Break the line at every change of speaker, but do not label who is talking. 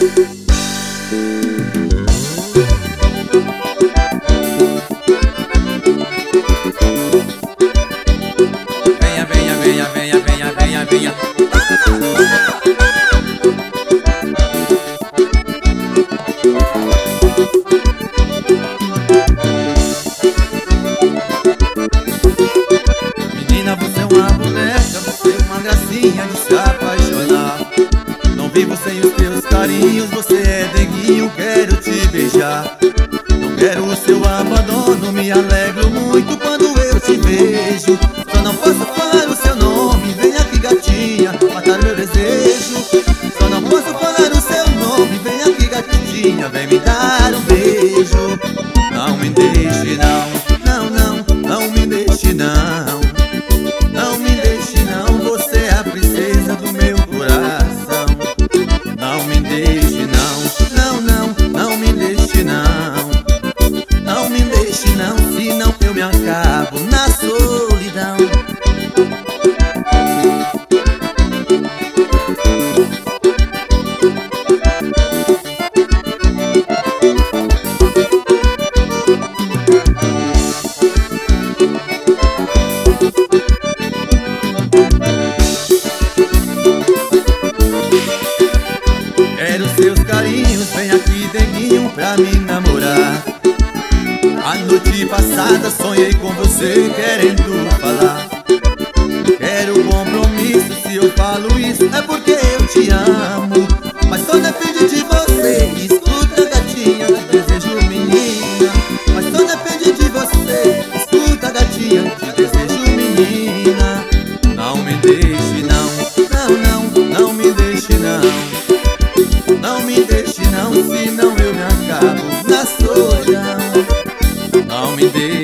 Venha, venha, venha, venha, venha, venha, venha. Menina, você é uma boneca, você é uma gracinha de se apaixonar. Não vivo sem os teus carinhos, você é neguinho, quero te beijar. Não quero o seu abandono, me alegro muito quando eu te vejo. Só não posso falar o seu nome, vem aqui gatinha, matar meu desejo. Só não posso falar o seu nome, vem aqui gatinha, vem me dar um beijo. Não me deixe não, não, não, não me deixe não. Não me deixe não, você é a princesa do meu coração. Não me deixe não, não, não, não me deixe não. Não me deixe não, senão eu me acabo na solidão. Quero seus carinhos, vem aqui neguinho pra me namorar. A noite passada sonhei com você querendo falar. Quero compromisso, se eu falo isso é porque eu te amo. Mas só depende de você, escuta gatinha, te desejo menina. Mas só depende de você, escuta gatinha, te desejo menina. Não me deixe não, não, não, não me deixe não. Não me deixe não, senão eu me acabo na solidão. Não me deixe